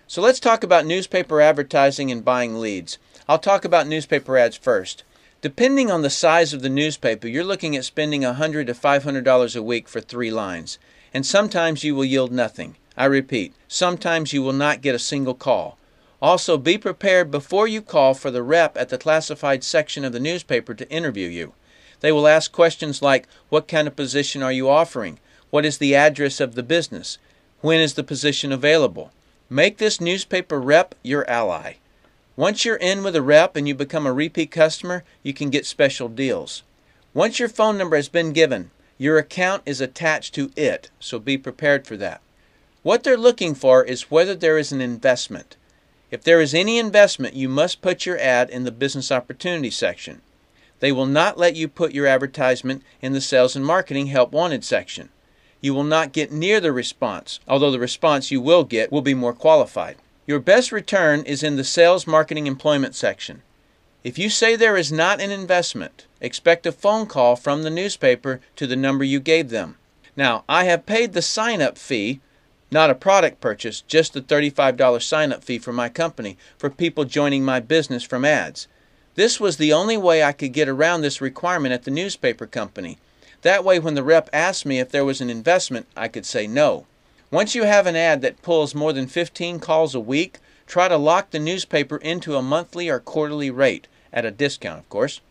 So let's talk about newspaper advertising and buying leads. I'll talk about newspaper ads first. Depending on the size of the newspaper, you're looking at spending $100 to $500 a week for 3 lines. And sometimes you will yield nothing. I repeat, sometimes you will not get a single call. Also, be prepared before you call for the rep at the classified section of the newspaper to interview you. They will ask questions like, what kind of position are you offering? What is the address of the business? When is the position available? Make this newspaper rep your ally. Once you're in with a rep and you become a repeat customer, you can get special deals. Once your phone number has been given, your account is attached to it, so be prepared for that. What they're looking for is whether there is an investment. If there is any investment, you must put your ad in the business opportunity section. They will not let you put your advertisement in the sales and marketing help wanted section. You will not get near the response, although the response you will get will be more qualified. Your best return is in the sales, marketing, employment section. If you say there is not an investment, expect a phone call from the newspaper to the number you gave them. Now, I have paid the sign-up fee, not a product purchase, just the $35 sign-up fee for my company for people joining my business from ads. This was the only way I could get around this requirement at the newspaper company. That way, when the rep asked me if there was an investment, I could say no. Once you have an ad that pulls more than 15 calls a week, try to lock the newspaper into a monthly or quarterly rate, at a discount, of course.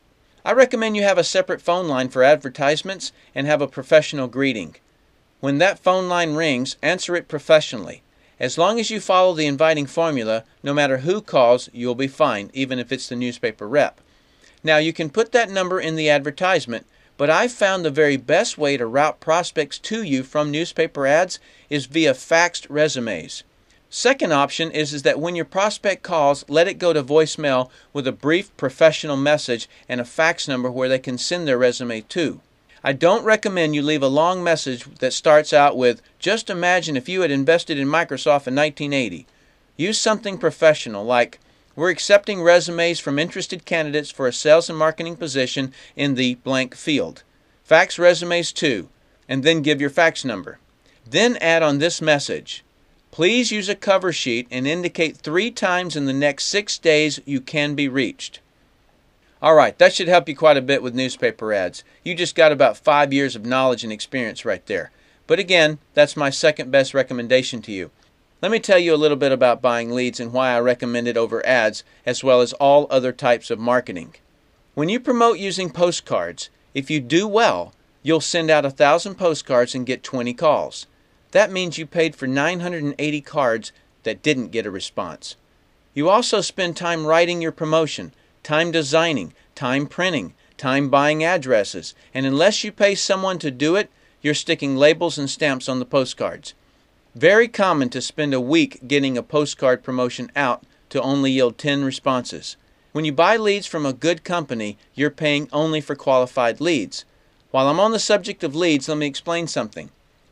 I recommend you have a separate phone line for advertisements and have a professional greeting. When that phone line rings, answer it professionally. As long as you follow the inviting formula, no matter who calls, you'll be fine, even if it's the newspaper rep. Now, you can put that number in the advertisement, but I've found the very best way to route prospects to you from newspaper ads is via faxed resumes. Second option is that when your prospect calls, let it go to voicemail with a brief professional message and a fax number where they can send their resume to. I don't recommend you leave a long message that starts out with, just imagine if you had invested in Microsoft in 1980. Use something professional like, we're accepting resumes from interested candidates for a sales and marketing position in the blank field. Fax resumes to, and then give your fax number. Then add on this message. Please use a cover sheet and indicate 3 times in the next 6 days you can be reached. Alright, that should help you quite a bit with newspaper ads. You just got about 5 years of knowledge and experience right there. But again, that's my second best recommendation to you. Let me tell you a little bit about buying leads and why I recommend it over ads, as well as all other types of marketing. When you promote using postcards, if you do well, you'll send out 1,000 postcards and get 20 calls. That means you paid for 980 cards that didn't get a response. You also spend time writing your promotion, time designing, time printing, time buying addresses, and unless you pay someone to do it, you're sticking labels and stamps on the postcards. Very common to spend a week getting a postcard promotion out to only yield 10 responses. When you buy leads from a good company, you're paying only for qualified leads. While I'm on the subject of leads, let me explain something.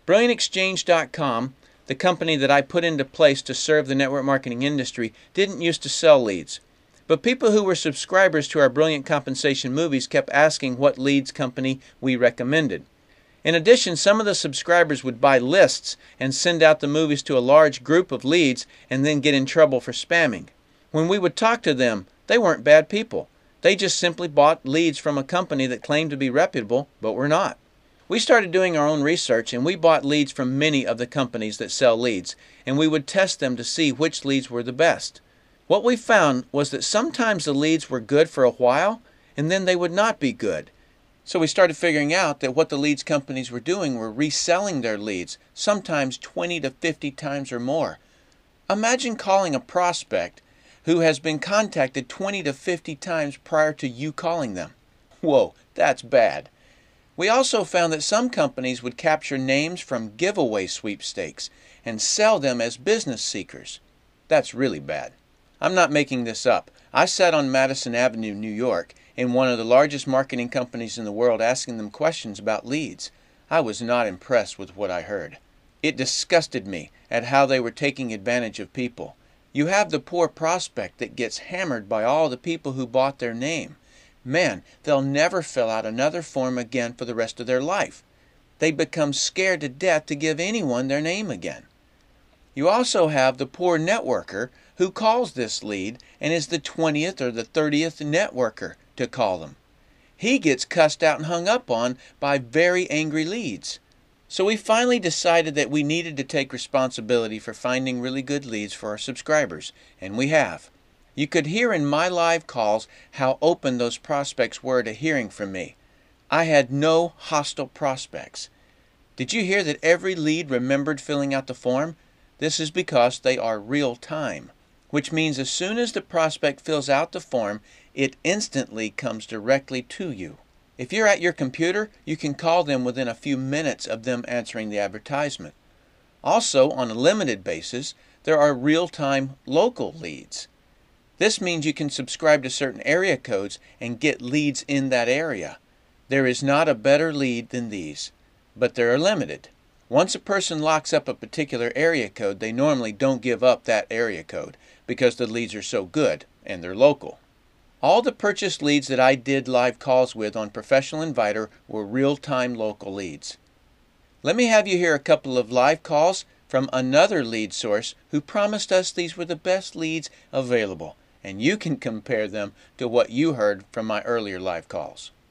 BrilliantExchange.com, the company that I put into place to serve the network marketing industry, didn't used to sell leads. But people who were subscribers to our Brilliant Compensation movies kept asking what leads company we recommended. In addition, some of the subscribers would buy lists and send out the movies to a large group of leads and then get in trouble for spamming. When we would talk to them, they weren't bad people. They just simply bought leads from a company that claimed to be reputable, but were not. We started doing our own research and we bought leads from many of the companies that sell leads, and we would test them to see which leads were the best. What we found was that sometimes the leads were good for a while, and then they would not be good. So we started figuring out that what the leads companies were doing were reselling their leads, sometimes 20 to 50 times or more. Imagine calling a prospect who has been contacted 20 to 50 times prior to you calling them. Whoa, that's bad. We also found that some companies would capture names from giveaway sweepstakes and sell them as business seekers. That's really bad. I'm not making this up. I sat on Madison Avenue, New York, in one of the largest marketing companies in the world asking them questions about leads. I was not impressed with what I heard. It disgusted me at how they were taking advantage of people. You have the poor prospect that gets hammered by all the people who bought their name. Man, they'll never fill out another form again for the rest of their life. They become scared to death to give anyone their name again. You also have the poor networker who calls this lead and is the 20th or the 30th networker to call them. He gets cussed out and hung up on by very angry leads. So we finally decided that we needed to take responsibility for finding really good leads for our subscribers, and we have. You could hear in my live calls how open those prospects were to hearing from me. I had no hostile prospects. Did you hear that every lead remembered filling out the form? This is because they are real time, which means as soon as the prospect fills out the form, it instantly comes directly to you. If you're at your computer, you can call them within a few minutes of them answering the advertisement. Also, on a limited basis, there are real-time local leads. This means you can subscribe to certain area codes and get leads in that area. There is not a better lead than these, but they are limited. Once a person locks up a particular area code, they normally don't give up that area code because the leads are so good and they're local. All the purchased leads that I did live calls with on Professional Inviter were real-time local leads. Let me have you hear a couple of live calls from another lead source who promised us these were the best leads available, and you can compare them to what you heard from my earlier live calls.